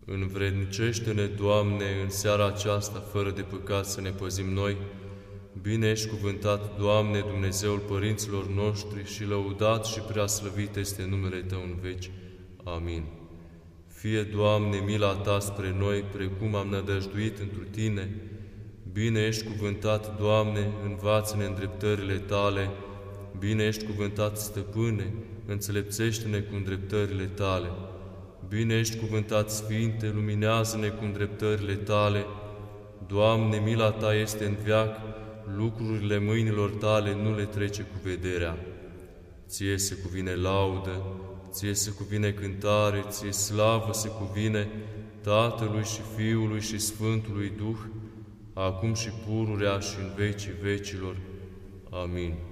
Învrednicește-ne, Doamne, în seara aceasta, fără de păcat, să ne păzim noi. Bine ești cuvântat, Doamne, Dumnezeul părinților noștri, și lăudat și preaslăvit este numele Tău în veci. Amin. Fie, Doamne, mila Ta spre noi, precum am nădăjduit întru Tine. Bine ești cuvântat, Doamne, învață-ne îndreptările Tale. Bine ești cuvântat, Stăpâne, înțelepțește-ne cu îndreptările Tale. Bine ești cuvântat, Sfinte, luminează-ne cu îndreptările Tale. Doamne, mila Ta este în veac, lucrurile mâinilor Tale nu le trece cu vederea. Ție se cuvine laudă, Ție se cuvine cântare, Ție slavă se cuvine Tatălui și Fiului și Sfântului Duh, acum și pururea și în vecii vecilor. Amin.